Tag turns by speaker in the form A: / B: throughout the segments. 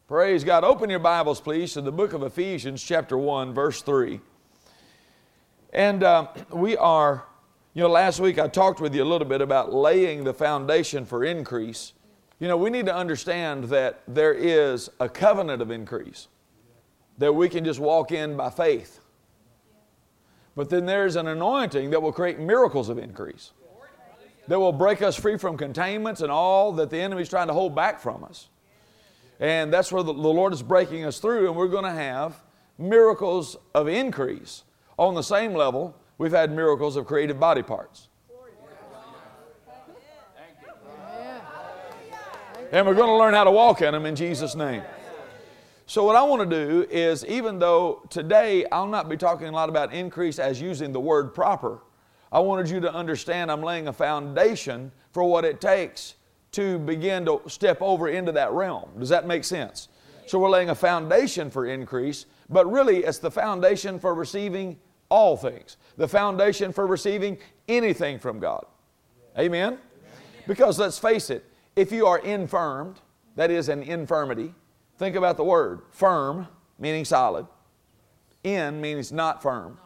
A: Praise God. Open your Bibles, please, to the book of Ephesians, chapter 1, verse 3. And last week I talked with you a little bit about laying the foundation for increase. We need to understand that there is a covenant of increase that we can just walk in by faith. But then there's an anointing that will create miracles of increase, that will break us free from containments and all that the enemy's trying to hold back from us. And that's where the Lord is breaking us through, and we're going to have miracles of increase. On the same level, we've had miracles of creative body parts. And we're going to learn how to walk in them in Jesus' name. So what I want to do is, even though today I'll not be talking a lot about increase as using the word proper, I wanted you to understand I'm laying a foundation for what it takes to begin to step over into that realm. Does that make sense? So we're laying a foundation for increase, but really it's the foundation for receiving all things. The foundation for receiving anything from God. Amen? Because let's face it, if you are infirmed, that is an infirmity. Think about the word. Firm, meaning solid. In means not firm.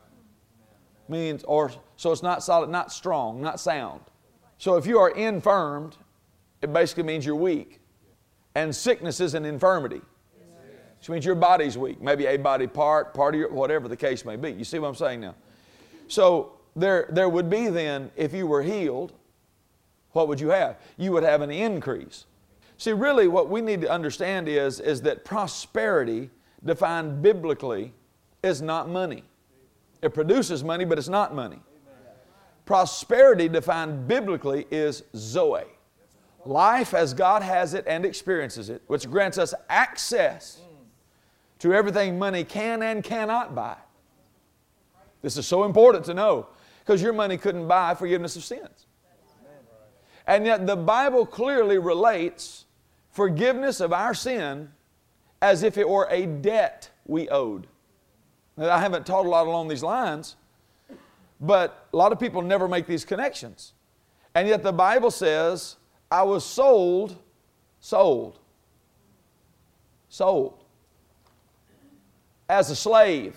A: So it's not solid, not strong, not sound. So if you are infirmed, it basically means you're weak. And sickness is an infirmity. Which means your body's weak. Maybe a body part of your, whatever the case may be. You see what I'm saying now? So there would be then, if you were healed, what would you have? You would have an increase. See, really what we need to understand is that prosperity, defined biblically, is not money. It produces money, but it's not money. Prosperity, defined biblically, is Zoe. Life as God has it and experiences it, which grants us access to everything money can and cannot buy. This is so important to know, because your money couldn't buy forgiveness of sins. And yet the Bible clearly relates forgiveness of our sin as if it were a debt we owed. Now, I haven't taught a lot along these lines, but a lot of people never make these connections. And yet the Bible says, I was sold as a slave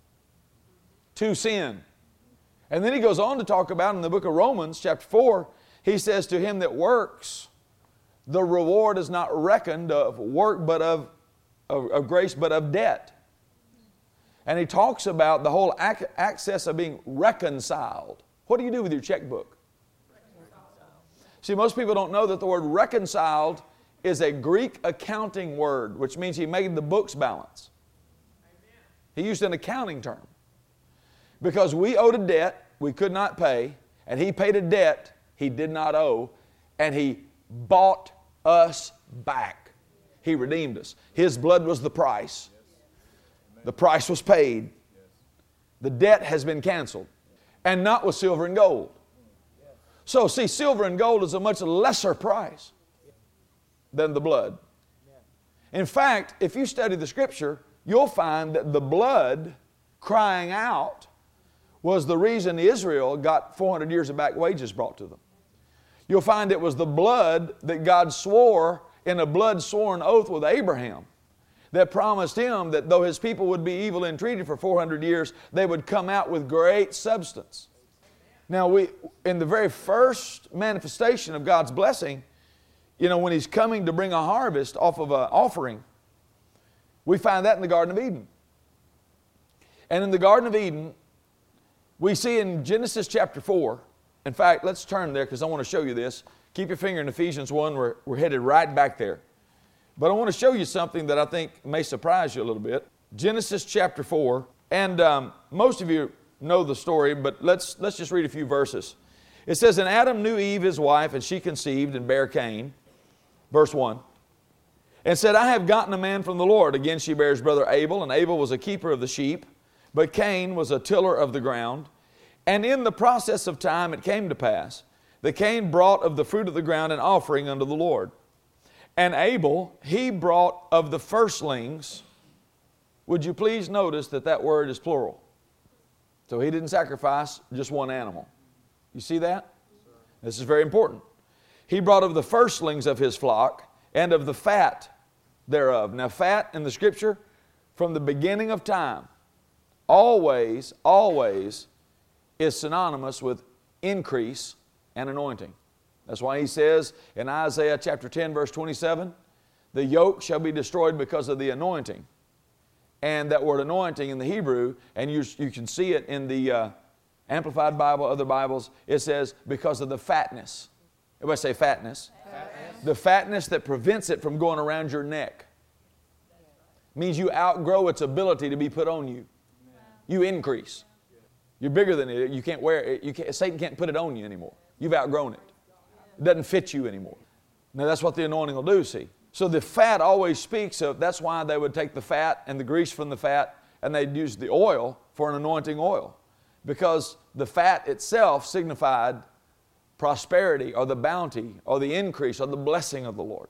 A: to sin. And then he goes on to talk about in the book of Romans, chapter 4, he says, to him that works, the reward is not reckoned of work, but of grace, but of debt. And he talks about the whole access of being reconciled. What do you do with your checkbook? See, most people don't know that the word reconciled is a Greek accounting word, which means he made the books balance. He used an accounting term. Because we owed a debt we could not pay, and he paid a debt he did not owe, and he bought us back. He redeemed us. His blood was the price. The price was paid. The debt has been canceled. And not with silver and gold. So, see, silver and gold is a much lesser price than the blood. In fact, if you study the Scripture, you'll find that the blood crying out was the reason Israel got 400 years of back wages brought to them. You'll find it was the blood that God swore in a blood-sworn oath with Abraham that promised him that though his people would be evil and treated for 400 years, they would come out with great substance. Now, in the very first manifestation of God's blessing, when He's coming to bring a harvest off of an offering, we find that in the Garden of Eden. And in the Garden of Eden, we see in Genesis chapter 4, in fact, let's turn there because I want to show you this. Keep your finger in Ephesians 1. We're headed right back there. But I want to show you something that I think may surprise you a little bit. Genesis chapter 4, and most of you know the story, but let's just read a few verses. It says, and Adam knew Eve his wife, and she conceived and bare Cain. Verse 1. And said, I have gotten a man from the Lord. Again she bears brother Abel, and Abel was a keeper of the sheep, but Cain was a tiller of the ground. And in the process of time it came to pass that Cain brought of the fruit of the ground an offering unto the Lord. And Abel, he brought of the firstlings. Would you please notice that word is plural? So he didn't sacrifice just one animal. You see that? This is very important. He brought of the firstlings of his flock and of the fat thereof. Now, fat in the Scripture, from the beginning of time, always is synonymous with increase and anointing. That's why he says in Isaiah chapter 10, verse 27, the yoke shall be destroyed because of the anointing. And that word anointing in the Hebrew, and you can see it in the Amplified Bible, other Bibles, it says because of the fatness. Everybody say fatness. Fatness. The fatness that prevents it from going around your neck. Means you outgrow its ability to be put on you. You increase. You're bigger than it. You can't wear it. Satan can't put it on you anymore. You've outgrown it. It doesn't fit you anymore. Now that's what the anointing will do, see. So the fat always speaks of, that's why they would take the fat and the grease from the fat and they'd use the oil for an anointing oil. Because the fat itself signified prosperity or the bounty or the increase or the blessing of the Lord.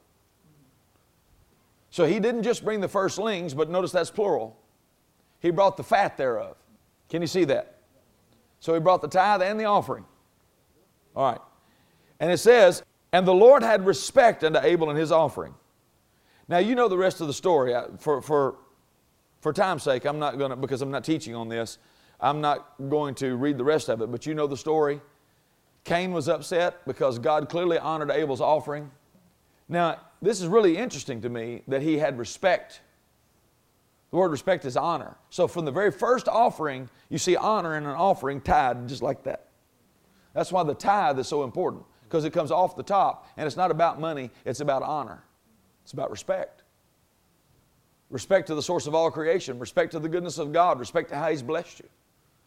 A: So he didn't just bring the firstlings, but notice that's plural. He brought the fat thereof. Can you see that? So he brought the tithe and the offering. All right. And it says, and the Lord had respect unto Abel and his offering. Now you know the rest of the story. For time's sake, I'm not going to, because I'm not teaching on this, I'm not going to read the rest of it, but you know the story. Cain was upset because God clearly honored Abel's offering. Now, this is really interesting to me that he had respect. The word respect is honor. So from the very first offering, you see honor in an offering tied just like that. That's why the tithe is so important, because it comes off the top, and it's not about money, it's about honor. It's about respect. Respect to the source of all creation, respect to the goodness of God, respect to how He's blessed you.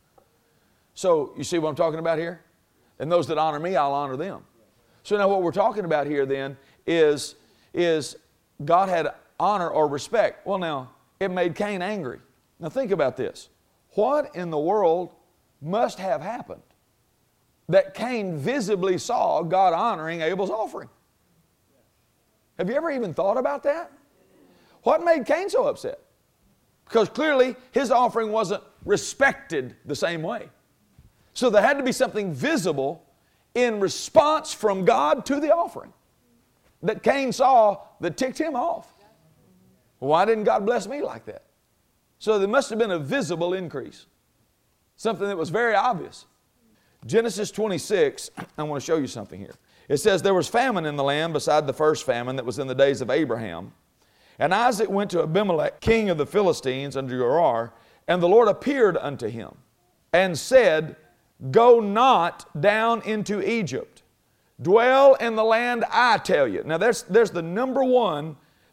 A: So, you see what I'm talking about here? And those that honor me, I'll honor them. So now what we're talking about here then is God had honor or respect. Well now, it made Cain angry. Now think about this. What in the world must have happened that Cain visibly saw God honoring Abel's offering? Have you ever even thought about that? What made Cain so upset? Because clearly his offering wasn't respected the same way. So there had to be something visible in response from God to the offering that Cain saw that ticked him off. Why didn't God bless me like that? So there must have been a visible increase. Something that was very obvious. Genesis 26, I want to show you something here. It says, there was famine in the land beside the first famine that was in the days of Abraham. And Isaac went to Abimelech, king of the Philistines, unto Gerar, and the Lord appeared unto him and said, go not down into Egypt. Dwell in the land I tell you. Now there's the number one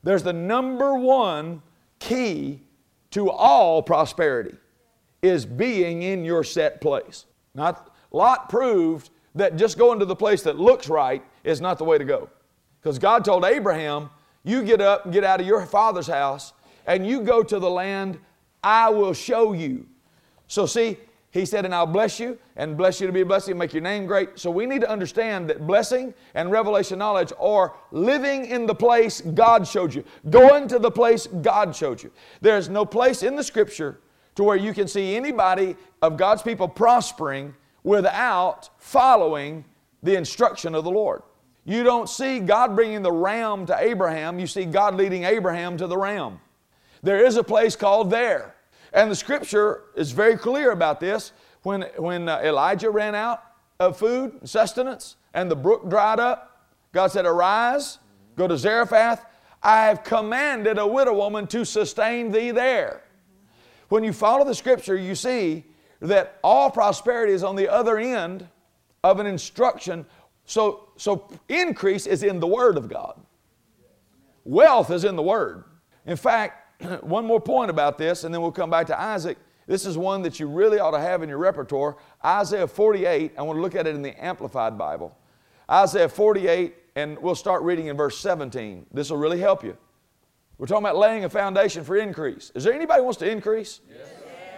A: key to all prosperity is being in your set place. Now, Lot proved that just going to the place that looks right is not the way to go. Because God told Abraham, you get up and get out of your father's house and you go to the land I will show you. So see, He said, and I'll bless you and bless you to be a blessing and make your name great. So we need to understand that blessing and revelation knowledge are living in the place God showed you. Going to the place God showed you. There's no place in the Scripture to where you can see anybody of God's people prospering without following the instruction of the Lord. You don't see God bringing the ram to Abraham. You see God leading Abraham to the ram. There is a place called there. And the Scripture is very clear about this. When Elijah ran out of food, sustenance, and the brook dried up, God said, arise, go to Zarephath. I have commanded a widow woman to sustain thee there. When you follow the Scripture, you see that all prosperity is on the other end of an instruction. So increase is in the Word of God. Wealth is in the Word. In fact, one more point about this, and then we'll come back to Isaac. This is one that you really ought to have in your repertoire. Isaiah 48, I want to look at it in the Amplified Bible. Isaiah 48, and we'll start reading in verse 17. This will really help you. We're talking about laying a foundation for increase. Is there anybody who wants to increase? Yes.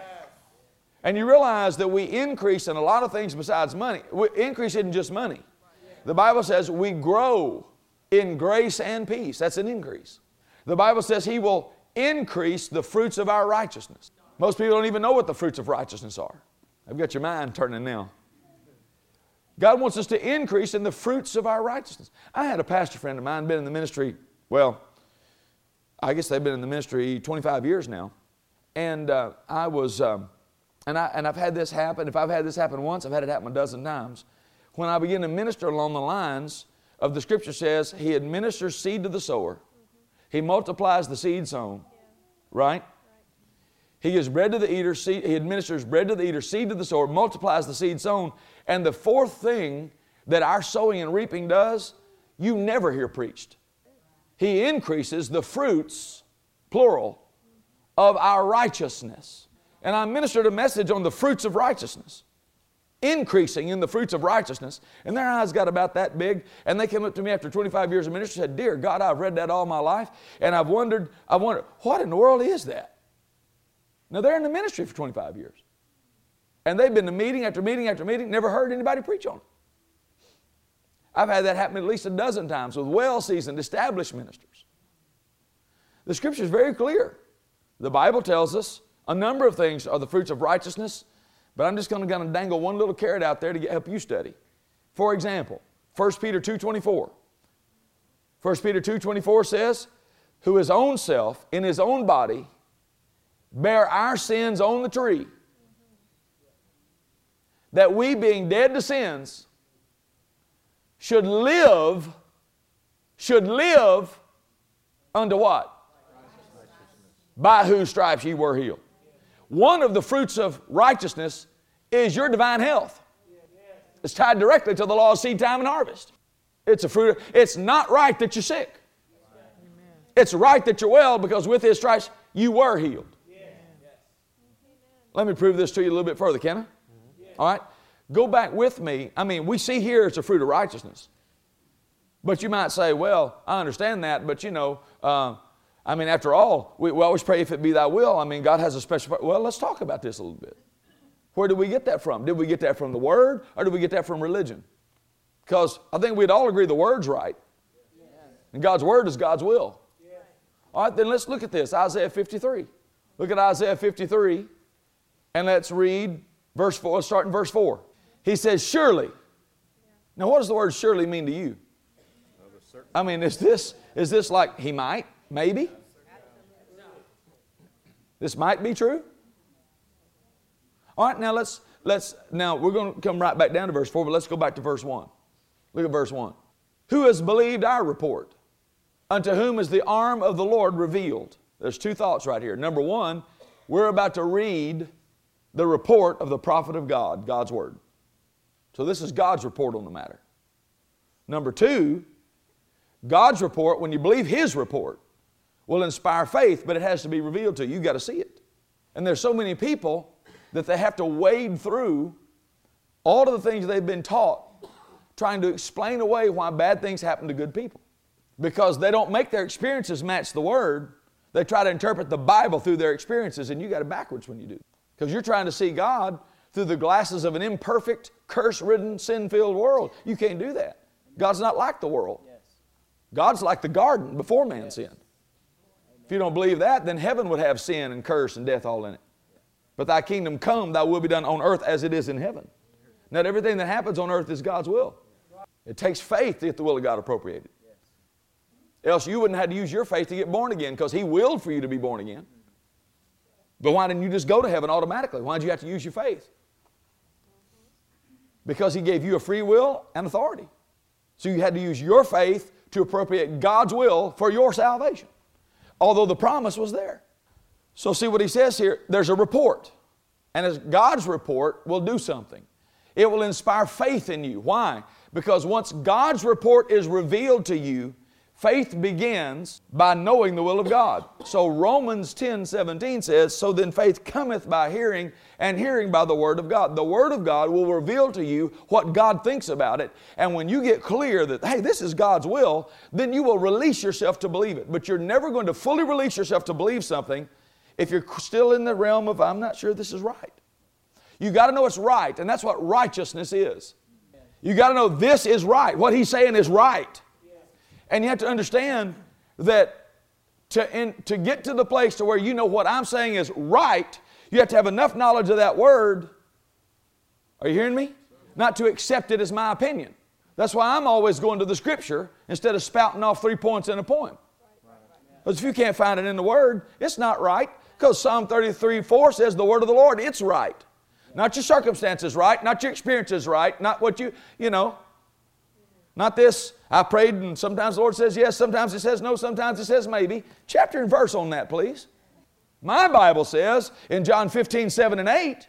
A: And you realize that we increase in a lot of things besides money. Increase isn't just money. The Bible says we grow in grace and peace. That's an increase. The Bible says He will increase the fruits of our righteousness. Most people don't even know what the fruits of righteousness are. I've got your mind turning now. God wants us to increase in the fruits of our righteousness. I had a pastor friend of mine, been in the ministry, well, I guess they've been in the ministry 25 years now. And I've had this happen. If I've had this happen once, I've had it happen a dozen times. When I begin to minister along the lines of the Scripture says, He administers seed to the sower. He multiplies the seed sown. Right? He gives bread to the eater, He administers bread to the eater, seed to the sower, multiplies the seed sown. And the fourth thing that our sowing and reaping does, you never hear preached. He increases the fruits, plural, of our righteousness. And I ministered a message on the fruits of righteousness. Increasing in the fruits of righteousness. And their eyes got about that big. And they came up to me after 25 years of ministry and said, "Dear God, I've read that all my life. And I've wondered, what in the world is that?" Now, they're in the ministry for 25 years. And they've been to meeting after meeting after meeting, never heard anybody preach on it. I've had that happen at least a dozen times with well-seasoned, established ministers. The Scripture is very clear. The Bible tells us a number of things are the fruits of righteousness, but I'm just going to dangle one little carrot out there to help you study. For example, 1 Peter 2:24. 1 Peter 2:24 says, "Who his own self, in his own body, bear our sins on the tree, that we, being dead to sins, should live unto what? By whose stripes ye were healed." One of the fruits of righteousness is your divine health. It's tied directly to the law of seed time and harvest. It's a fruit. It's not right that you're sick. It's right that you're well, because with His stripes you were healed. Let me prove this to you a little bit further, can I? All right? Go back with me. I mean, we see here it's a fruit of righteousness. But you might say, "Well, I understand that, but after all, we always pray, if it be Thy will." I mean, God has a special... Well, let's talk about this a little bit. Where did we get that from? Did we get that from the Word, or did we get that from religion? Because I think we'd all agree the Word's right. And God's Word is God's will. All right, then let's look at this. Isaiah 53. Look at Isaiah 53, and let's read verse 4. Let's start in verse 4. He says, "Surely." Now, what does the word surely mean to you? I mean, is this like He might? Maybe? This might be true? All right, now now we're going to come right back down to verse 4, but let's go back to verse 1. Look at verse 1. "Who has believed our report? Unto whom is the arm of the Lord revealed?" There's two thoughts right here. Number one, we're about to read the report of the prophet of God, God's Word. So this is God's report on the matter. Number two, God's report, when you believe His report, will inspire faith, but it has to be revealed to you. You've got to see it. And there's so many people that they have to wade through all of the things they've been taught, trying to explain away why bad things happen to good people. Because they don't make their experiences match the Word. They try to interpret the Bible through their experiences, and you got it backwards when you do. Because you're trying to see God through the glasses of an imperfect, curse-ridden, sin-filled world. You can't do that. God's not like the world. God's like the garden before man sinned. If you don't believe that, then heaven would have sin and curse and death all in it. But Thy kingdom come, Thy will be done on earth as it is in heaven. Not everything that happens on earth is God's will. It takes faith to get the will of God appropriated. Else you wouldn't have to use your faith to get born again, because He willed for you to be born again. But why didn't you just go to heaven automatically? Why did you have to use your faith? Because He gave you a free will and authority. So you had to use your faith to appropriate God's will for your salvation, although the promise was there. So see what he says here. There's a report. And as God's report will do something. It will inspire faith in you. Why? Because once God's report is revealed to you, faith begins by knowing the will of God. So Romans 10:17 says, "So then faith cometh by hearing, and hearing by the Word of God." The Word of God will reveal to you what God thinks about it. And when you get clear that, hey, this is God's will, then you will release yourself to believe it. But you're never going to fully release yourself to believe something if you're still in the realm of, I'm not sure this is right. You got to know it's right, and that's what righteousness is. You got to know this is right. What He's saying is right. And you have to understand that to get to the place to where you know what I'm saying is right, you have to have enough knowledge of that Word. Are you hearing me? Not to accept it as my opinion. That's why I'm always going to the Scripture instead of spouting off 3 points in a poem. Because if you can't find it in the Word, it's not right. Because Psalm 33:4 says the Word of the Lord, it's right. Not your circumstances right, not your experiences right, not what not this, I prayed and sometimes the Lord says yes, sometimes He says no, sometimes He says maybe. Chapter and verse on that, please. My Bible says in John 15:7-8,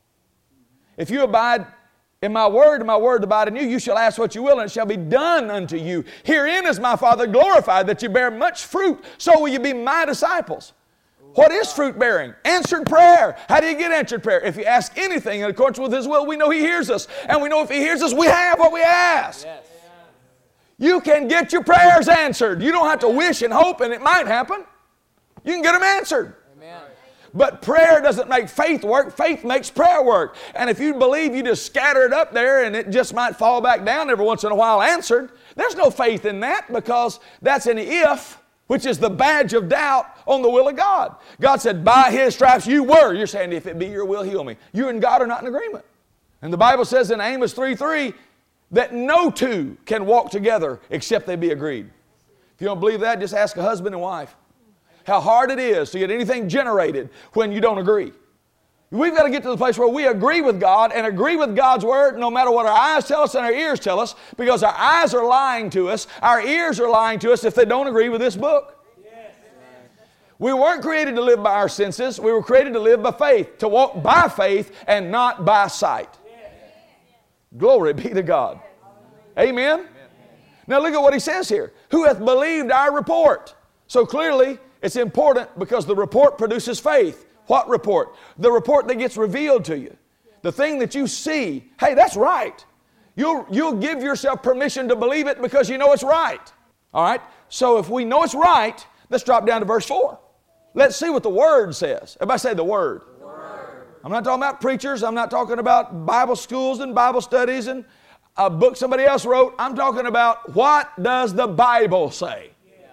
A: if you abide in my word, and my word abide in you, you shall ask what you will, and it shall be done unto you. Herein is my Father glorified, that you bear much fruit, so will you be my disciples. What is fruit bearing? Answered prayer. How do you get answered prayer? If you ask anything in accordance with His will, we know He hears us. And we know if He hears us, we have what we ask. Yes. You can get your prayers answered. You don't have to wish and hope, and it might happen. You can get them answered. Amen. But prayer doesn't make faith work. Faith makes prayer work. And if you believe you just scatter it up there and it just might fall back down every once in a while answered, there's no faith in that, because that's an if, which is the badge of doubt on the will of God. God said, by His stripes you were. You're saying, if it be your will, heal me. You and God are not in agreement. And the Bible says in Amos 3:3 that no two can walk together except they be agreed. If you don't believe that, just ask a husband and wife how hard it is to get anything generated when you don't agree. We've got to get to the place where we agree with God and agree with God's Word no matter what our eyes tell us and our ears tell us, because our eyes are lying to us, our ears are lying to us if they don't agree with this book. Yes. We weren't created to live by our senses. We were created to live by faith, to walk by faith and not by sight. Yes. Glory be to God. Amen? Amen? Now look at what he says here. Who hath believed our report? So clearly, it's important because the report produces faith. What report? The report that gets revealed to you. The thing that you see, hey, that's right. You'll give yourself permission to believe it because you know it's right. All right? So if we know it's right, let's drop down to verse 4. Let's see what the Word says. Everybody say the Word. The Word. I'm not talking about preachers. I'm not talking about Bible schools and Bible studies and a book somebody else wrote. I'm talking about what does the Bible say?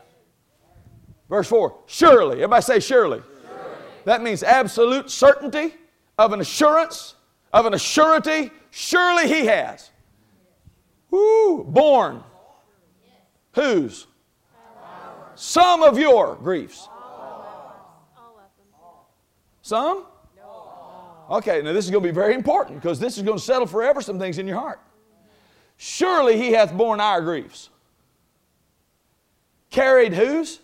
A: Verse 4, surely. Everybody say surely. Surely. That means absolute certainty, of an assurance, of an assurity. Surely He has. Woo, borne. Whose? Some of your griefs. Some? Okay, now this is going to be very important because this is going to settle forever some things in your heart. Surely He hath borne our griefs. Carried whose?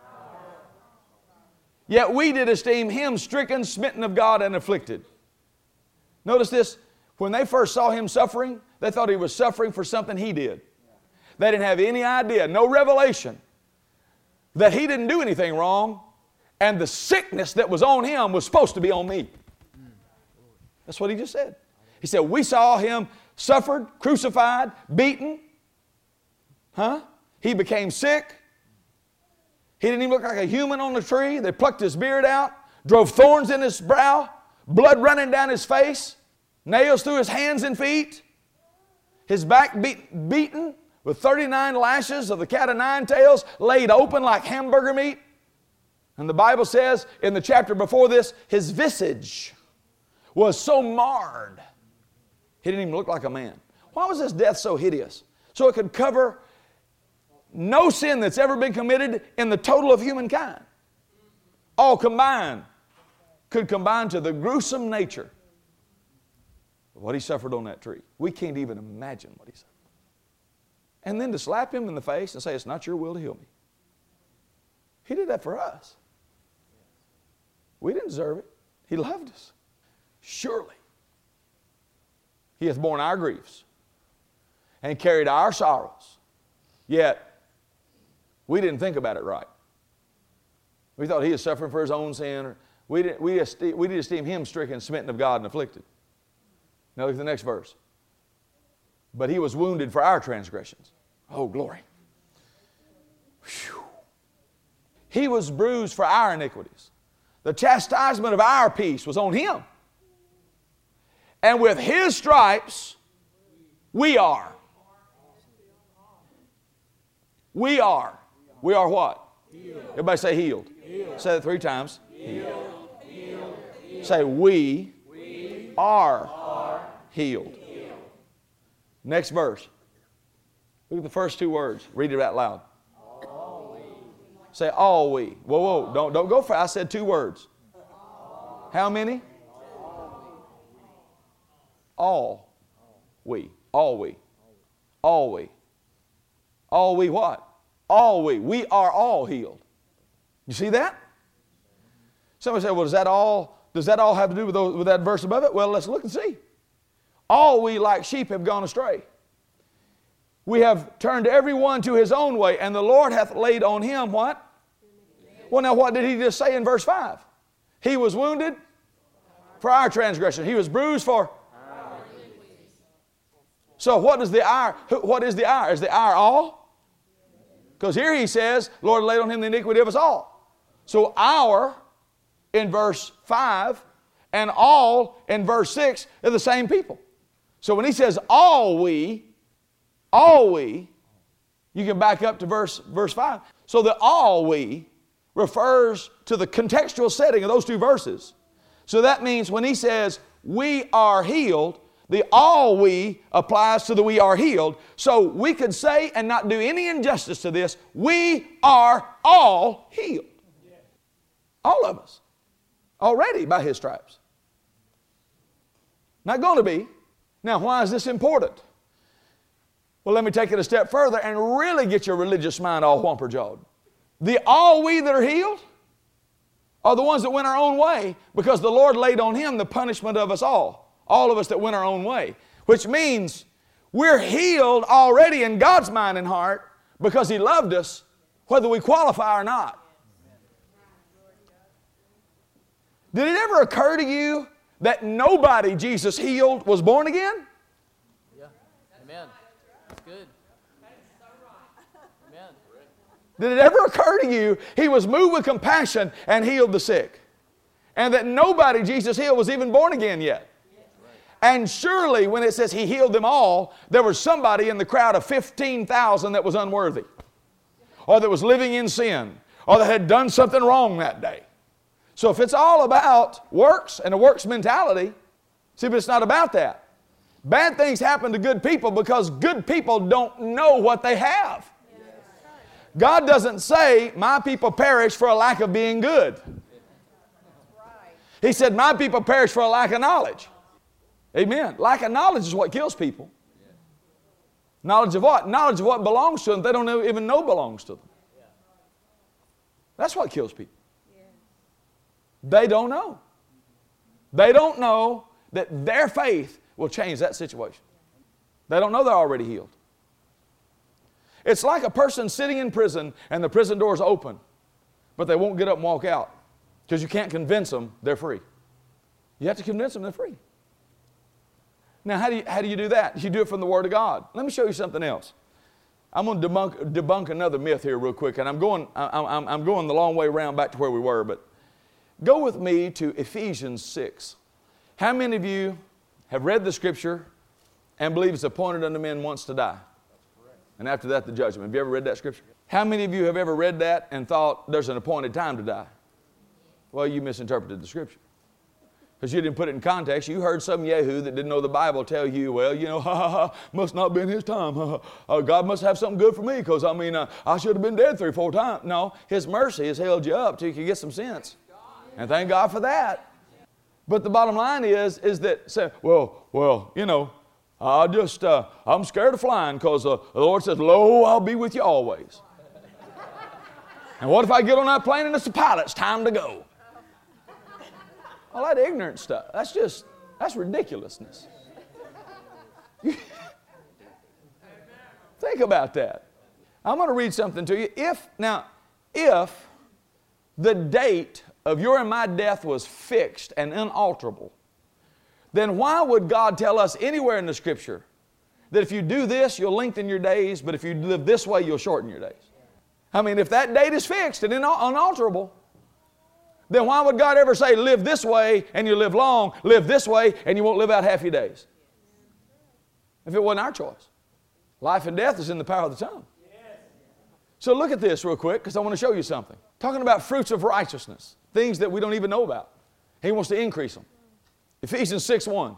A: Yet we did esteem Him stricken, smitten of God, and afflicted. Notice this. When they first saw Him suffering, they thought He was suffering for something He did. They didn't have any idea, no revelation, that He didn't do anything wrong, and the sickness that was on Him was supposed to be on me. That's what He just said. He said, we saw Him suffered, crucified, beaten. He became sick. He didn't even look like a human on the tree. They plucked His beard out, drove thorns in His brow, blood running down His face, nails through His hands and feet, His back beaten with 39 lashes of the cat of nine tails, laid open like hamburger meat. And the Bible says in the chapter before this, His visage was so marred, He didn't even look like a man. Why was His death so hideous? So it could cover no sin that's ever been committed in the total of humankind. All combined could combine to the gruesome nature of what He suffered on that tree. We can't even imagine what He suffered. And then to slap Him in the face and say, it's not your will to heal me. He did that for us. We didn't deserve it. He loved us. Surely He hath borne our griefs and carried our sorrows. Yet we didn't think about it right. We thought He was suffering for His own sin. Or we did esteem Him stricken, smitten of God, and afflicted. Now look at the next verse. But He was wounded for our transgressions. Oh, glory. Whew. He was bruised for our iniquities. The chastisement of our peace was on Him. And with His stripes, we are. We are. We are what? Healed. Everybody say healed. Healed. Say it 3 times. Healed. Healed. Healed. Say we are healed. Healed. Next verse. Look at the first 2 words. Read it out loud. Say, all we. Whoa, don't go for it. I said 2 words. How many? All we. All we. All we. All we what? All we. We are all healed. You see that? Somebody say, well, does that all have to do with that verse above it? Well, let's look and see. All we like sheep have gone astray. We have turned every one to his own way, and the Lord hath laid on him what? Well, now what did he just say in verse 5? He was wounded for our transgression. He was bruised for our iniquities. So what is the our? What is the our? Is the our all? Because here he says, Lord laid on him the iniquity of us all. So our in verse 5 and all in verse 6 are the same people. So when he says all we, you can back up to verse 5. So the all we refers to the contextual setting of those 2 verses. So that means when he says we are healed, the all we applies to the we are healed. So we could say and not do any injustice to this, we are all healed. All of us. Already by his stripes. Not going to be. Now why is this important? Well, let me take it a step further and really get your religious mind all whomper-jawed. The all we that are healed are the ones that went our own way because the Lord laid on him the punishment of us all of us that went our own way, which means we're healed already in God's mind and heart because he loved us whether we qualify or not. Did it ever occur to you that nobody Jesus healed was born again?
B: Yeah. Amen. That's good. Amen.
A: Did it ever occur to you he was moved with compassion and healed the sick? And that nobody Jesus healed was even born again yet? And surely when it says he healed them all, there was somebody in the crowd of 15,000 that was unworthy, or that was living in sin, or that had done something wrong that day. So if it's all about works and a works mentality, see, but it's not about that. Bad things happen to good people because good people don't know what they have. God doesn't say, my people perish for a lack of being good. He said, my people perish for a lack of knowledge. Amen. Lack of knowledge is what kills people. Knowledge of what? Knowledge of what belongs to them they don't even know belongs to them. That's what kills people. They don't know. They don't know that their faith will change that situation. They don't know they're already healed. It's like a person sitting in prison and the prison doors open, but they won't get up and walk out because you can't convince them they're free. You have to convince them they're free. Now, how do you do that? You do it from the Word of God. Let me show you something else. I'm going to debunk another myth here real quick, and I'm going the long way around back to where we were, but go with me to Ephesians 6. How many of you have read the Scripture and believe it's appointed unto men once to die? And after that, the judgment. Have you ever read that Scripture? How many of you have ever read that and thought there's an appointed time to die? Well, you misinterpreted the Scripture. Because you didn't put it in context. You heard some yahoo that didn't know the Bible tell you, well, must not been his time. God must have something good for me because, I should have been dead 3 or 4 times. No, his mercy has held you up till you can get some sense. And thank God for that. But the bottom line is that, say, I'm scared of flying because the Lord says, lo, I'll be with you always. And what if I get on that plane and it's the pilot's time to go? All that ignorant stuff, that's ridiculousness. Think about that. I'm going to read something to you. If the date of your and my death was fixed and unalterable, then why would God tell us anywhere in the Scripture that if you do this, you'll lengthen your days, but if you live this way, you'll shorten your days? If that date is fixed and unalterable, then why would God ever say, live this way and you live long, live this way and you won't live out half your days? If it wasn't our choice. Life and death is in the power of the tongue. So look at this real quick because I want to show you something. Talking about fruits of righteousness, things that we don't even know about. He wants to increase them. Ephesians 6:1.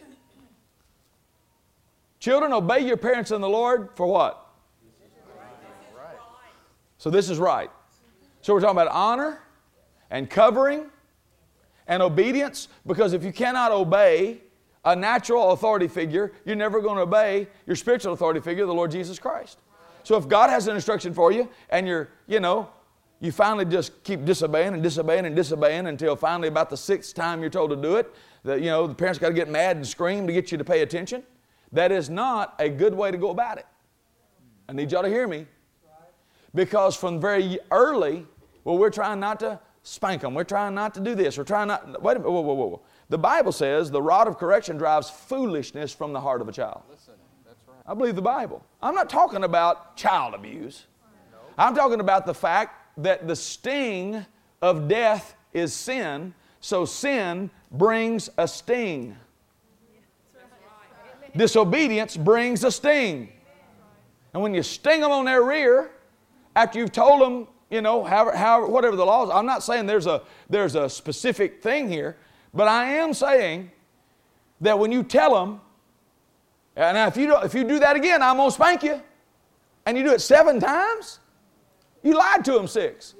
A: Children, obey your parents in the Lord for what? So this is right. So we're talking about honor and covering and obedience, because if you cannot obey a natural authority figure, you're never going to obey your spiritual authority figure, the Lord Jesus Christ. So if God has an instruction for you and you finally just keep disobeying and disobeying and disobeying until finally about the 6th time you're told to do it, the parents got to get mad and scream to get you to pay attention. That is not a good way to go about it. I need y'all to hear me. Because from very early, we're trying not to spank them. We're trying not to do this. We're trying not, wait a minute, whoa. The Bible says the rod of correction drives foolishness from the heart of a child.
B: Listen, that's right.
A: I believe the Bible. I'm not talking about child abuse.
B: No.
A: I'm talking about the fact that the sting of death is sin, so sin brings a sting. Disobedience brings a sting. And when you sting them on their rear, after you've told them, however, whatever the laws, I'm not saying there's a specific thing here, but I am saying that when you tell them, and now if you do that again, I'm going to spank you, and you do it 7 times, you lied to them 6.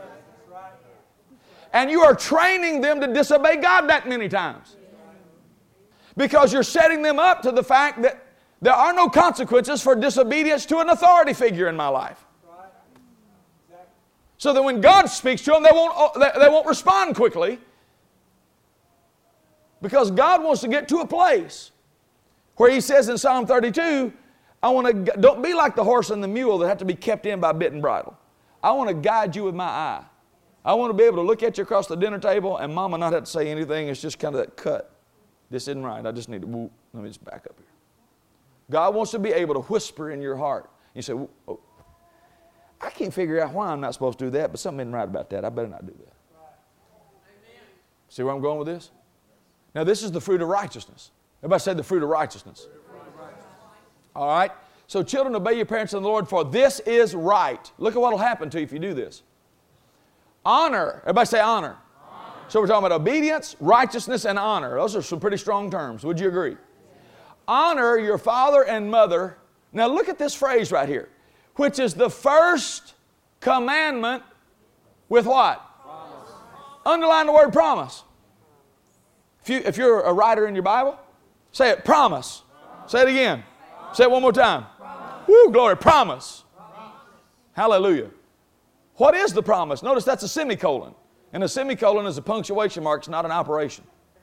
A: And you are training them to disobey God that many times. Because you're setting them up to the fact that there are no consequences for disobedience to an authority figure in my life. So that when God speaks to them, they won't respond quickly. Because God wants to get to a place where He says in Psalm 32, don't be like the horse and the mule that have to be kept in by bit and bridle. I want to guide you with my eye. I want to be able to look at you across the dinner table and Mama not have to say anything. It's just kind of that cut. This isn't right. I just need to, let me just back up here. God wants to be able to whisper in your heart. You say, oh, I can't figure out why I'm not supposed to do that, but something isn't right about that. I better not do that. Amen. See where I'm going with this? Now this is the fruit of righteousness. Everybody say the fruit of righteousness. All right? So children, obey your parents in the Lord, for this is right. Look at what will happen to you if you do this. Honor. Everybody say honor. So we're talking about obedience, righteousness, and honor. Those are some pretty strong terms. Would you agree? Honor your father and mother. Now look at this phrase right here. Which is the first commandment with what? Promise. Underline the word promise. If you're a writer in your Bible, say it, promise. Say it again. Say it one more time. Woo, glory, promise. Hallelujah. What is the promise? Notice that's a semicolon. And a semicolon is a punctuation mark. It's not an operation.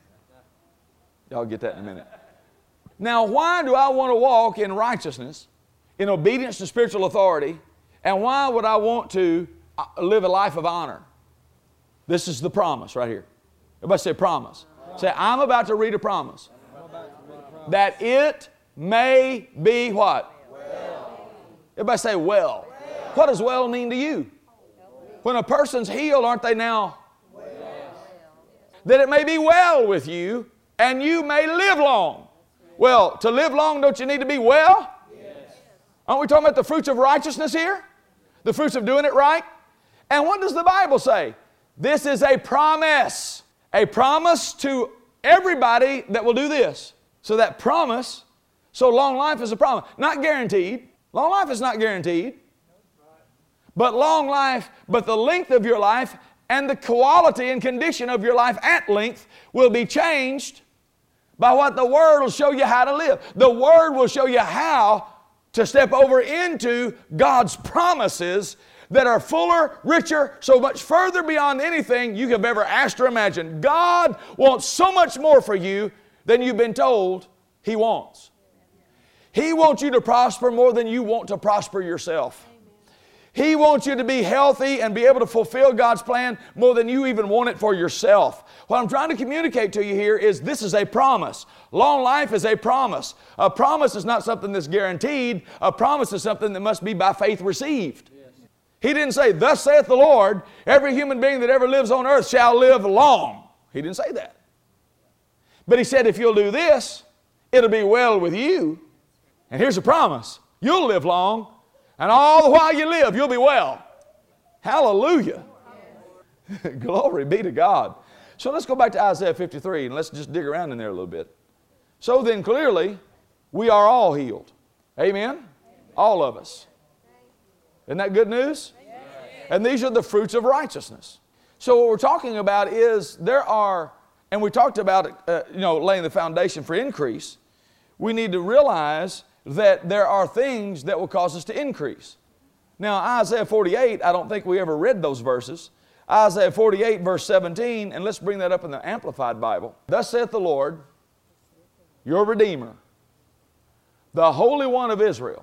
A: Y'all get that in a minute. Now, why do I want to walk in righteousness, in obedience to spiritual authority, and why would I want to live a life of honor? This is the promise right here. Everybody say promise. Say, I'm about to read a promise. That it may be what? Well. Everybody say well. What does well mean to you? When a person's healed, aren't they now? Well. That it may be well with you, and you may live long. Well, to live long, don't you need to be well? Yes. Aren't we talking about the fruits of righteousness here? The fruits of doing it right? And what does the Bible say? This is a promise. A promise to everybody that will do this. So that promise, so long life is a promise. Not guaranteed. Long life is not guaranteed. But long life, but the length of your life and the quality and condition of your life at length will be changed by what the Word will show you how to live. The Word will show you how to step over into God's promises that are fuller, richer, so much further beyond anything you have ever asked or imagined. God wants so much more for you than you've been told He wants. He wants you to prosper more than you want to prosper yourself. He wants you to be healthy and be able to fulfill God's plan more than you even want it for yourself. What I'm trying to communicate to you here is this is a promise. Long life is a promise. A promise is not something that's guaranteed. A promise is something that must be by faith received. Yes. He didn't say, thus saith the Lord, every human being that ever lives on earth shall live long. He didn't say that. But He said, if you'll do this, it'll be well with you. And here's a promise. You'll live long. And all the while you live, you'll be well. Hallelujah. Glory be to God. So let's go back to Isaiah 53 and let's just dig around in there a little bit. So then clearly, we are all healed. Amen? All of us. Isn't that good news? And these are the fruits of righteousness. So what we're talking about is and we talked about, laying the foundation for increase. We need to realize that there are things that will cause us to increase. Now, Isaiah 48, I don't think we ever read those verses. Isaiah 48, verse 17, and let's bring that up in the Amplified Bible. Thus saith the Lord, your Redeemer, the Holy One of Israel.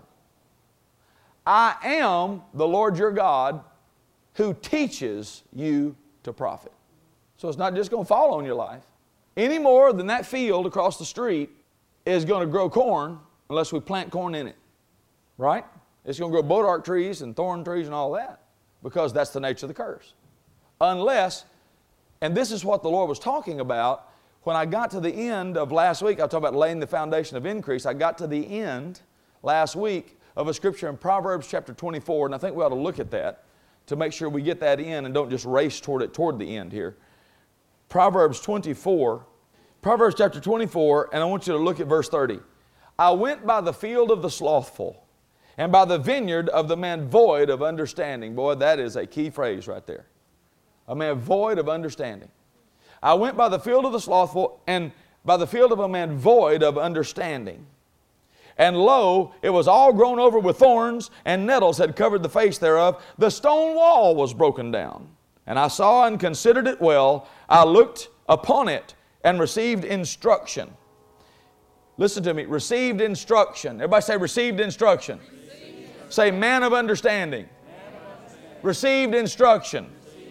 A: I am the Lord your God who teaches you to profit. So it's not just going to fall on your life. Any more than that field across the street is going to grow corn unless we plant corn in it. Right? It's going to grow bodark trees and thorn trees and all that because that's the nature of the curse. Unless, and this is what the Lord was talking about, when I got to the end of last week, I talked about laying the foundation of increase. I got to the end last week of a scripture in Proverbs chapter 24, and I think we ought to look at that to make sure we get that in and don't just race toward the end here. Proverbs 24, Proverbs chapter 24, and I want you to look at verse 30. I went by the field of the slothful and by the vineyard of the man void of understanding. Boy, that is a key phrase right there. A man void of understanding. I went by the field of the slothful and by the field of a man void of understanding. And lo, it was all grown over with thorns, and nettles had covered the face thereof. The stone wall was broken down. And I saw and considered it well. I looked upon it and received instruction. Listen to me, received instruction. Everybody say received instruction. Say man of understanding. Received instruction.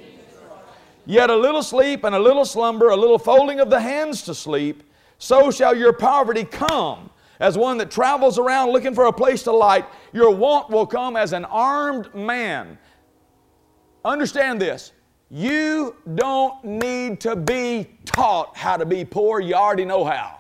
A: Yet a little sleep and a little slumber, a little folding of the hands to sleep, so shall your poverty come. As one that travels around looking for a place to light, your want will come as an armed man. Understand this. You don't need to be taught how to be poor. You already know how.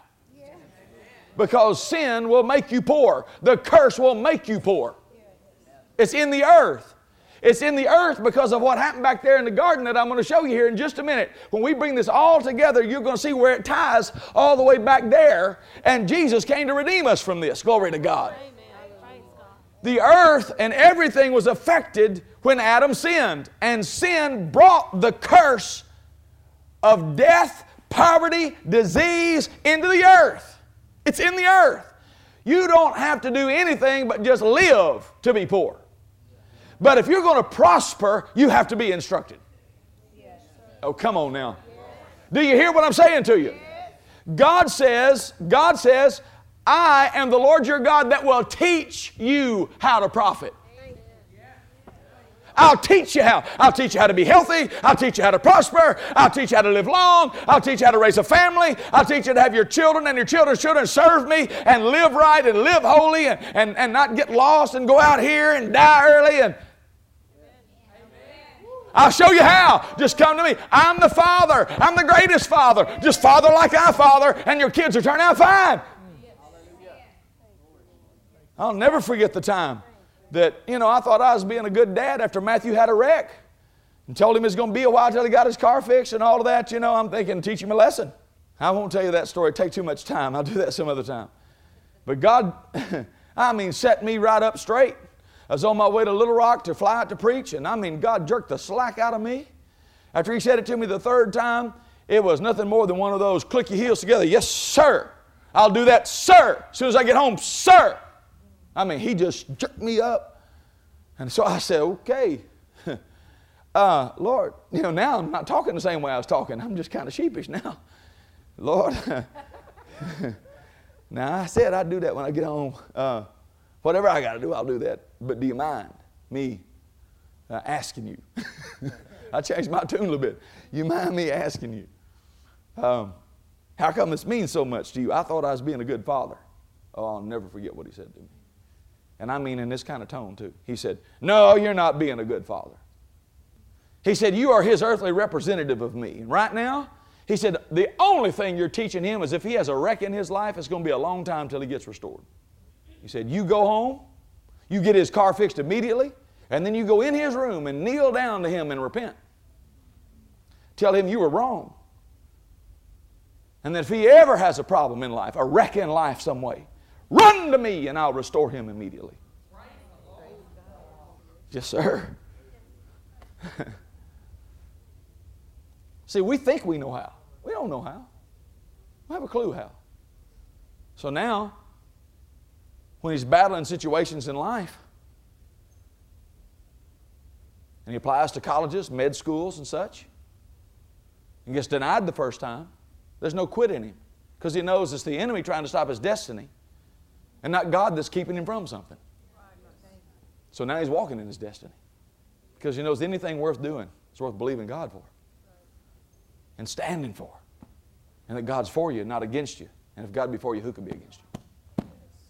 A: Because sin will make you poor. The curse will make you poor. It's in the earth. It's in the earth because of what happened back there in the garden that I'm going to show you here in just a minute. When we bring this all together, you're going to see where it ties all the way back there. And Jesus came to redeem us from this. Glory to God. The earth and everything was affected when Adam sinned. And sin brought the curse of death, poverty, disease into the earth. It's in the earth. You don't have to do anything but just live to be poor. But if you're going to prosper, you have to be instructed. Oh, come on now. Do you hear what I'm saying to you? God says, I am the Lord your God that will teach you how to profit. I'll teach you how. I'll teach you how to be healthy. I'll teach you how to prosper. I'll teach you how to live long. I'll teach you how to raise a family. I'll teach you to have your children and your children's children serve me and live right and live holy and not get lost and go out here and die early. And I'll show you how. Just come to me. I'm the Father. I'm the greatest Father. Just father like I father, and your kids will turn out fine. I'll never forget the time that, I thought I was being a good dad after Matthew had a wreck and told him it was going to be a while till he got his car fixed and all of that. I'm thinking, teach him a lesson. I won't tell you that story. It'd take too much time. I'll do that some other time. But God, set me right up straight. I was on my way to Little Rock to fly out to preach, and God jerked the slack out of me. After He said it to me the third time, it was nothing more than one of those click your heels together. Yes, sir. I'll do that, sir. As soon as I get home, sir. He just jerked me up. And so I said, okay, Lord, now I'm not talking the same way I was talking. I'm just kind of sheepish now. Lord, now I said I'd do that when I get home. Whatever I got to do, I'll do that. But do you mind me asking you? I changed my tune a little bit. You mind me asking you? How come this means so much to you? I thought I was being a good father. Oh, I'll never forget what he said to me. And in this kind of tone too. He said, no, you're not being a good father. He said, you are his earthly representative of me. And right now, he said, the only thing you're teaching him is if he has a wreck in his life, it's going to be a long time till he gets restored. He said, you go home, you get his car fixed immediately, and then you go in his room and kneel down to him and repent. Tell him you were wrong. And that if he ever has a problem in life, a wreck in life some way, run to me and I'll restore him immediately. Yes, sir. See, we think we know how. We don't know how. We don't have a clue how. So now, when he's battling situations in life, and he applies to colleges, med schools and such, and gets denied the first time, there's no quit in him, because he knows it's the enemy trying to stop his destiny and not God that's keeping him from something. So now he's walking in his destiny, because he knows anything worth doing is worth believing God for and standing for, and that God's for you, not against you. And if God be for you, who can be against you?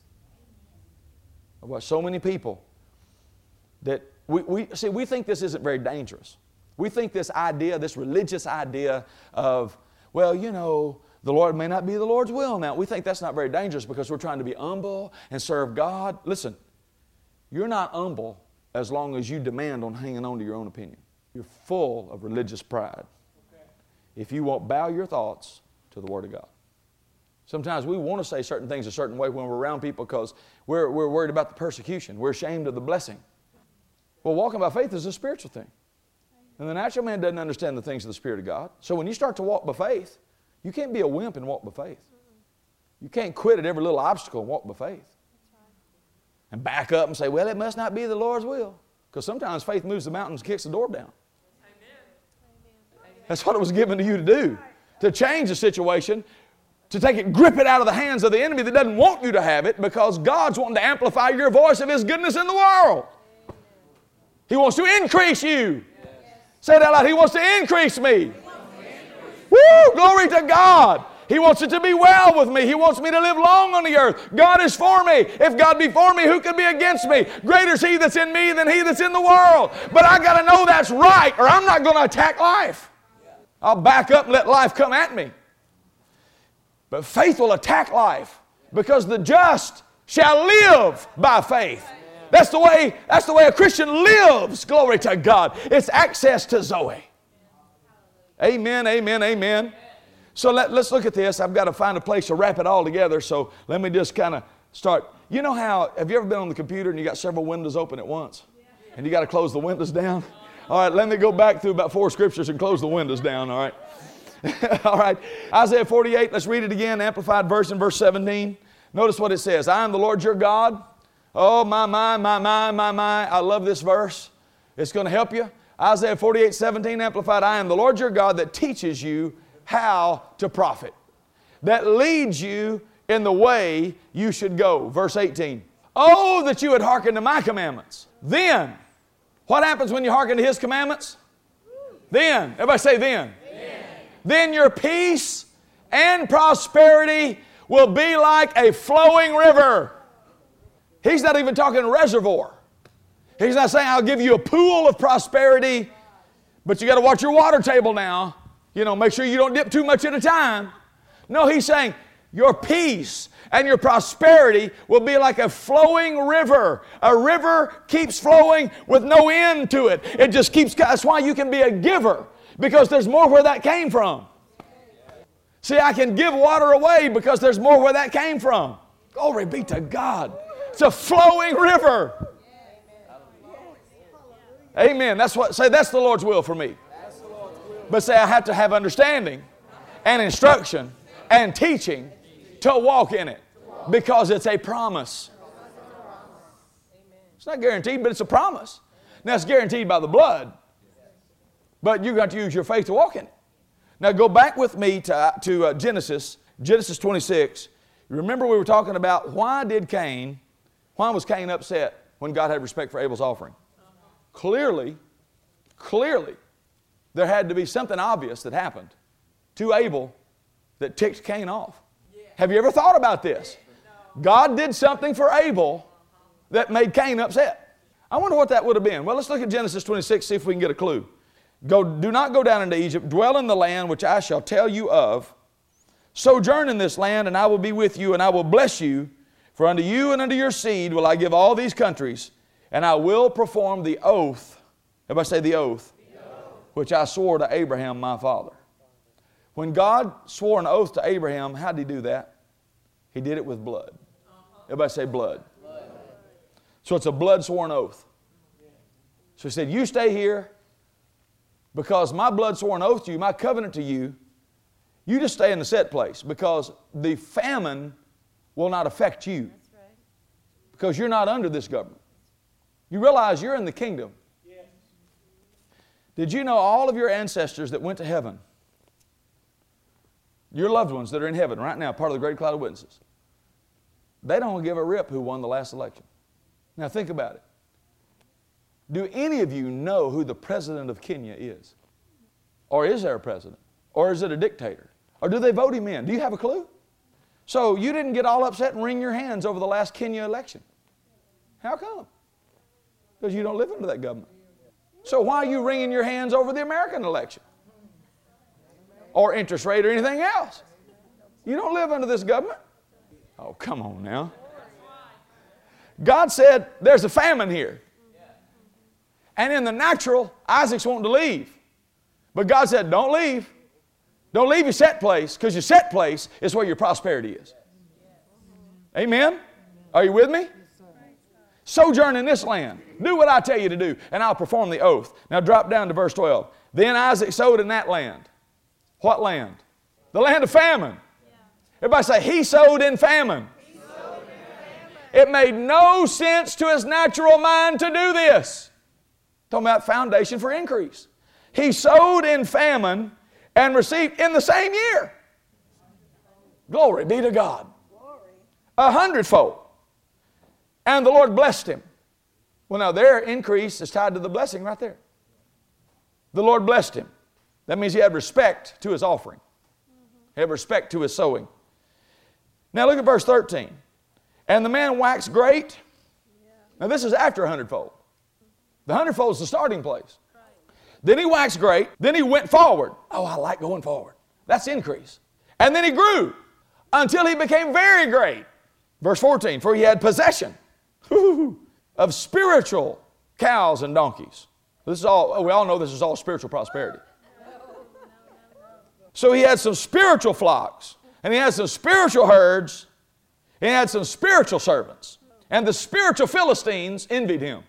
A: I've watched so many people that we think this isn't very dangerous. We think this idea, this religious idea of, well, you know, the Lord may not be the Lord's will now. We think that's not very dangerous because we're trying to be humble and serve God. Listen, you're not humble as long as you demand on hanging on to your own opinion. You're full of religious pride if you won't bow your thoughts to the Word of God. Sometimes we want to say certain things a certain way when we're around people because we're worried about the persecution. We're ashamed of the blessing. Well, walking by faith is a spiritual thing. And the natural man doesn't understand the things of the Spirit of God. So when you start to walk by faith, you can't be a wimp and walk by faith. You can't quit at every little obstacle and walk by faith. And back up and say, well, it must not be the Lord's will. Because sometimes faith moves the mountains and kicks the door down. That's what it was given to you to do. To change the situation, to take it, grip it out of the hands of the enemy that doesn't want you to have it, because God's wanting to amplify your voice of His goodness in the world. He wants to increase you. Say it out loud. He wants to increase me. Woo! Glory to God. He wants it to be well with me. He wants me to live long on the earth. God is for me. If God be for me, who can be against me? Greater is He that's in me than he that's in the world. But I got to know that's right, or I'm not going to attack life. I'll back up and let life come at me. But faith will attack life, because the just shall live by faith. That's the way a Christian lives. Glory to God. It's access to Zoe. Amen, amen, amen. So let's look at this. I've got to find a place to wrap it all together. So let me just kind of start. You know how, have you ever been on the computer and you got several windows open at once? And you got to close the windows down? All right, let me go back through about 4 scriptures and close the windows down, all right? All right, Isaiah 48, let's read it again, Amplified version, verse 17. Notice what it says. I am the Lord your God. Oh, my. I love this verse. It's going to help you. Isaiah 48, 17, Amplified. I am the Lord your God that teaches you how to profit, that leads you in the way you should go. Verse 18. Oh, that you would hearken to my commandments. Then, what happens when you hearken to His commandments? Then, everybody say then. Then your peace and prosperity will be like a flowing river. He's not even talking reservoir. He's not saying I'll give you a pool of prosperity, but you got to watch your water table now. You know, make sure you don't dip too much at a time. No, He's saying your peace and your prosperity will be like a flowing river. A river keeps flowing with no end to it. It just keeps, that's why you can be a giver, because there's more where that came from. See, I can give water away because there's more where that came from. Glory be to God. It's a flowing river. Amen. Say that's the Lord's will for me. But say I have to have understanding and instruction and teaching to walk in it, because it's a promise. It's not guaranteed, but it's a promise. Now it's guaranteed by the blood, but you've got to use your faith to walk in it. Now go back with me to Genesis 26. Remember we were talking about why was Cain upset when God had respect for Abel's offering? Clearly, there had to be something obvious that happened to Abel that ticked Cain off. Have you ever thought about this? God did something for Abel that made Cain upset. I wonder what that would have been. Well, let's look at Genesis 26, see if we can get a clue. Do not go down into Egypt. Dwell in the land which I shall tell you of. Sojourn in this land, and I will be with you, and I will bless you. For unto you and unto your seed will I give all these countries, and I will perform the oath. Everybody say the oath. Which I swore to Abraham my father. When God swore an oath to Abraham, how did He do that? He did it with blood. Everybody say blood. So it's a blood sworn oath. So He said, you stay here, because my blood sworn oath to you, my covenant to you, you just stay in the set place because the famine will not affect you.
C: That's right.
A: Because you're not under this government. You realize you're in the kingdom.
C: Yes.
A: Did you know all of your ancestors that went to heaven, your loved ones that are in heaven right now, part of the great cloud of witnesses, they don't give a rip who won the last election. Now think about it. Do any of you know who the president of Kenya is? Or is there a president? Or is it a dictator? Or do they vote him in? Do you have a clue? So you didn't get all upset and wring your hands over the last Kenya election. How come? Because you don't live under that government. So why are you wringing your hands over the American election? Or interest rate or anything else? You don't live under this government. Oh, come on now. God said there's a famine here. And in the natural, Isaac's wanting to leave. But God said, don't leave. Don't leave your set place, because your set place is where your prosperity is. Amen? Are you with me? Sojourn in this land. Do what I tell you to do, and I'll perform the oath. Now drop down to verse 12. Then Isaac sowed in that land. What land? The land of famine. Everybody say, he sowed in famine. It made no sense to his natural mind to do this. Talking about foundation for increase. He sowed in famine and received in the same year. Glory be to God. 100-fold. And the Lord blessed him. Well, now their increase is tied to the blessing right there. The Lord blessed him. That means he had respect to his offering. He had respect to his sowing. Now look at verse 13. And the man waxed great. Now this is after 100-fold. The 100-fold is the starting place. Then he waxed great. Then he went forward. Oh, I like going forward. That's increase. And then he grew until he became very great. Verse 14, for he had possession of spiritual cows and donkeys. This is all, we all know this is all spiritual prosperity. So he had some spiritual flocks, and he had some spiritual herds, and he had some spiritual servants. And the spiritual Philistines envied him.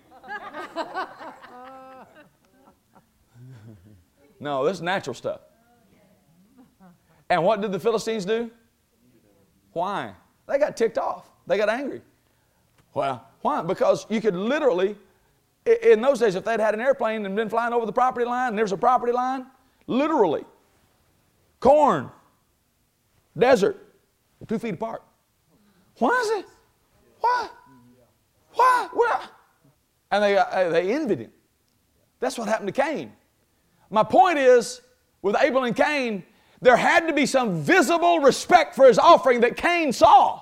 A: No, this is natural stuff. And what did the Philistines do? Why? They got ticked off. They got angry. Well, why? Because you could literally, in those days, if they'd had an airplane and been flying over the property line, and there's a property line, literally, corn, desert, 2 feet apart. Why is it? Why? Why? Well, and they envied him. That's what happened to Cain. My point is, with Abel and Cain, there had to be some visible respect for his offering that Cain saw.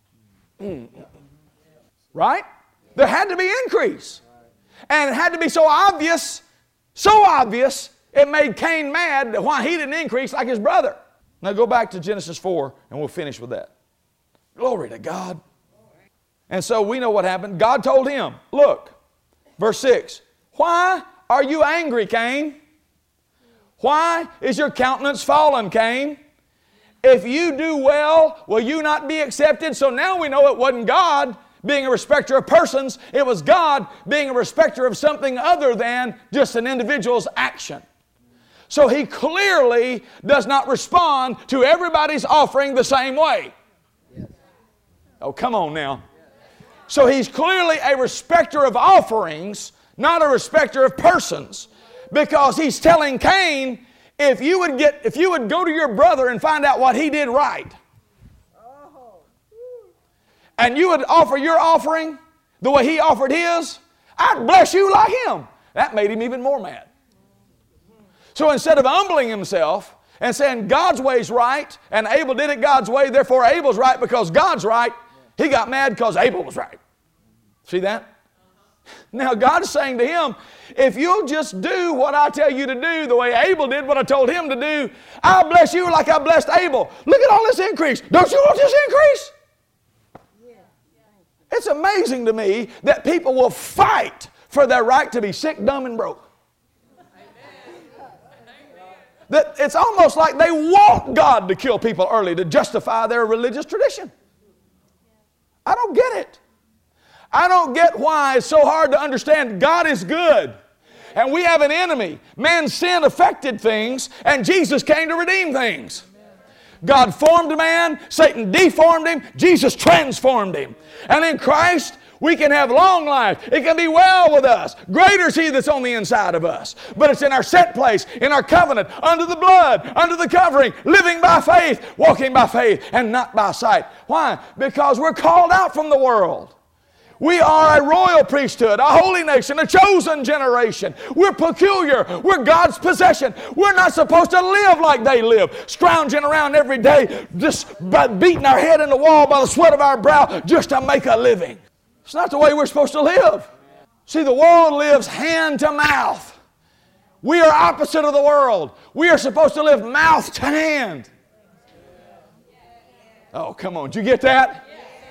A: Right? There had to be increase. And it had to be so obvious, it made Cain mad that why he didn't increase like his brother. Now go back to Genesis 4 and we'll finish with that. Glory to God. And so we know what happened. God told him, look, verse 6, why are you angry, Cain? Why is your countenance fallen, Cain? If you do well, will you not be accepted? So now we know it wasn't God being a respecter of persons. It was God being a respecter of something other than just an individual's action. So he clearly does not respond to everybody's offering the same way. Oh, come on now. So he's clearly a respecter of offerings, not a respecter of persons. Because he's telling Cain, if you would go to your brother and find out what he did right, and you would offer your offering the way he offered his, I'd bless you like him. That made him even more mad. So instead of humbling himself and saying God's way's right, and Abel did it God's way, therefore Abel's right because God's right, he got mad because Abel was right. See that? Now God's saying to him, if you'll just do what I tell you to do the way Abel did what I told him to do, I'll bless you like I blessed Abel. Look at all this increase. Don't you want this increase? It's amazing to me that people will fight for their right to be sick, dumb, and broke. That it's almost like they want God to kill people early to justify their religious tradition. I don't get it. I don't get why it's so hard to understand God is good. And we have an enemy. Man's sin affected things, and Jesus came to redeem things. God formed man, Satan deformed him, Jesus transformed him. And in Christ, we can have long life. It can be well with us. Greater is He that's on the inside of us. But it's in our set place, in our covenant, under the blood, under the covering, living by faith, walking by faith, and not by sight. Why? Because we're called out from the world. We are a royal priesthood, a holy nation, a chosen generation. We're peculiar. We're God's possession. We're not supposed to live like they live, scrounging around every day, just beating our head in the wall by the sweat of our brow just to make a living. It's not the way we're supposed to live. See, the world lives hand to mouth. We are opposite of the world. We are supposed to live mouth to hand. Oh, come on. Did you get that?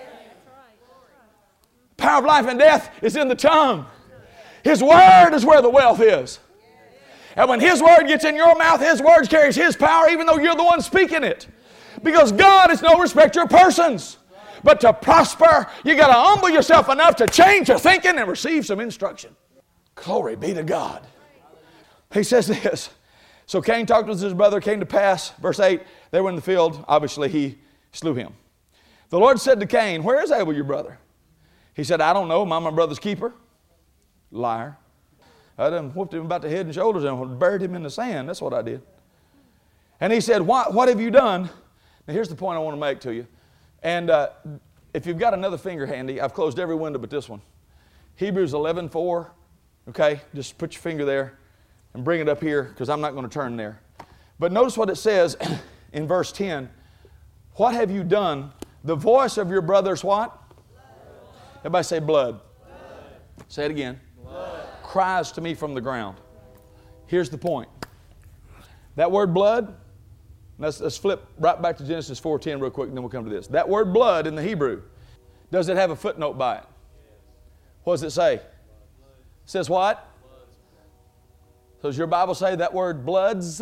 A: Power of life and death is in the tongue. His word is where the wealth is. And when His word gets in your mouth, His word carries His power even though you're the one speaking it. Because God is no respecter of persons. But to prosper, you got to humble yourself enough to change your thinking and receive some instruction. Glory be to God. He says this. So Cain talked with his brother, came to pass, verse 8, they were in the field. Obviously, he slew him. The Lord said to Cain, where is Abel, your brother? He said, I don't know. Am I my brother's keeper? Liar. I done whooped him about the head and shoulders and buried him in the sand. That's what I did. And he said, what have you done? Now, here's the point I want to make to you. And if you've got another finger handy, I've closed every window but this one. Hebrews 11:4. Okay, just put your finger there and bring it up here because I'm not going to turn there. But notice what it says in verse 10. What have you done? The voice of your brother's what? Everybody say blood. Blood. Say it again. Blood. Cries to me from the ground. Here's the point. That word blood, let's flip right back to Genesis 4:10 real quick and then we'll come to this. That word blood in the Hebrew, does it have a footnote by it? What does it say? It says what? So does your Bible say that word bloods?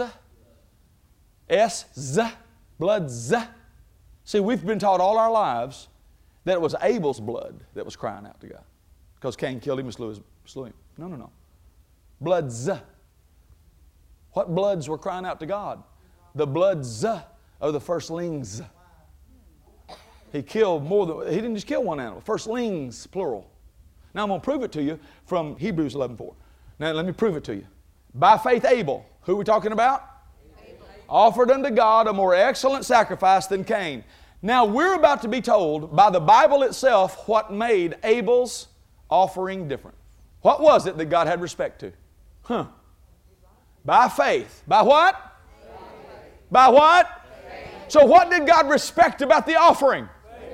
A: S-Z, bloods. See, we've been taught all our lives that it was Abel's blood that was crying out to God. Because Cain killed him and slew him. No. Bloods. What bloods were crying out to God? The bloods of the firstlings. He killed he didn't just kill one animal. Firstlings, plural. Now I'm going to prove it to you from Hebrews 11:4. Now let me prove it to you. By faith Abel, who are we talking about? Abel. Offered unto God a more excellent sacrifice than Cain. Now we're about to be told by the Bible itself what made Abel's offering different. What was it that God had respect to? By faith. By what? Faith. By what? Faith. So what did God respect about the offering?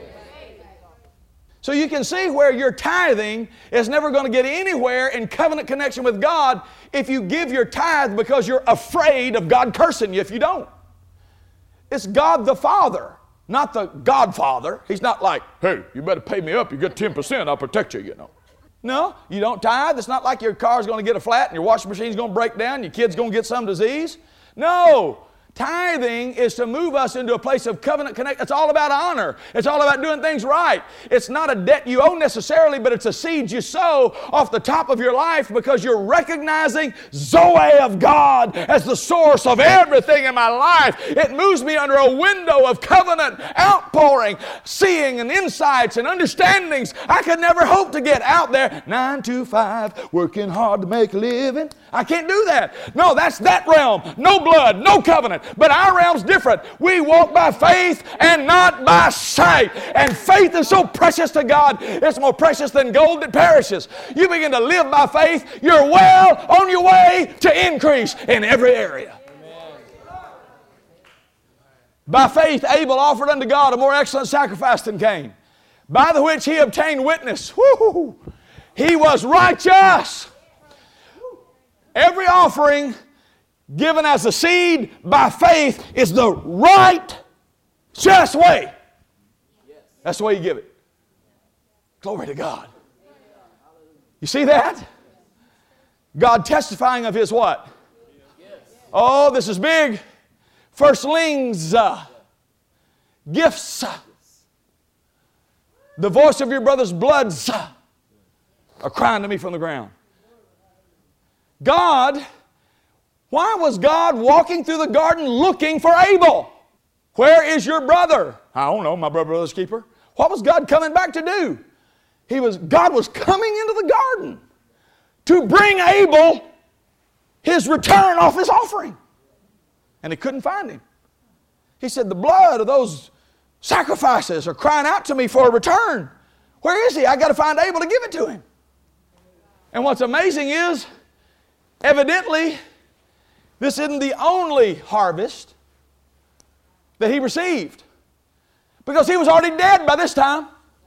A: So you can see where your tithing is never going to get anywhere in covenant connection with God if you give your tithe because you're afraid of God cursing you if you don't. It's God the Father, not the Godfather. He's not like, hey, you better pay me up. You get 10%, I'll protect you, you know. No, you don't tithe. It's not like your car's going to get a flat and your washing machine's going to break down, your kid's going to get some disease. No. Tithing is to move us into a place of covenant connect. It's all about honor. It's all about doing things right. It's not a debt you owe necessarily, but it's a seed you sow off the top of your life because you're recognizing Zoe of God as the source of everything in my life. It moves me under a window of covenant outpouring, seeing and insights and understandings I could never hope to get out there. 9 to 5, working hard to make a living. I can't do that. No, that's that realm. No blood, no covenant. But our realm's different. We walk by faith and not by sight. And faith is so precious to God, it's more precious than gold that perishes. You begin to live by faith, you're well on your way to increase in every area. Amen. By faith, Abel offered unto God a more excellent sacrifice than Cain, by the which he obtained witness. Woo! He was righteous. Every offering given as a seed by faith is the right, just way. That's the way you give it. Glory to God. You see that? God testifying of His what? Oh, this is big. Firstlings, gifts. The voice of your brother's bloods are crying to me from the ground. Why was God walking through the garden looking for Abel? Where is your brother? I don't know, my brother's keeper. What was God coming back to do? God was coming into the garden to bring Abel his return off his offering. And he couldn't find him. He said, the blood of those sacrifices are crying out to me for a return. Where is he? I got to find Abel to give it to him. And what's amazing is, evidently, this isn't the only harvest that he received. Because he was already dead by this time.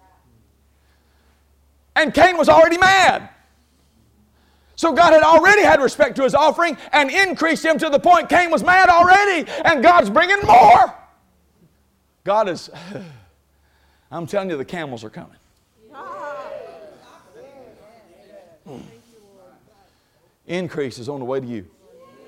A: And Cain was already mad. So God had already had respect to his offering and increased him to the point Cain was mad already. And God's bringing more. God is, I'm telling you, the camels are coming. Increase is on the way to you.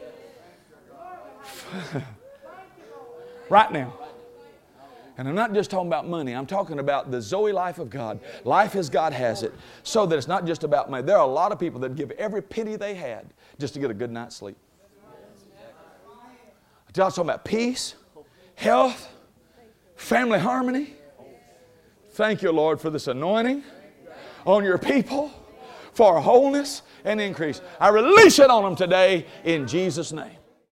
A: Right now. And I'm not just talking about money. I'm talking about the Zoe life of God. Life as God has it. So that it's not just about money. There are a lot of people that give every penny they had just to get a good night's sleep. I'm talking about peace, health, family harmony. Thank you, Lord, for this anointing on your people for wholeness and increase. I release it on them today in Jesus' name.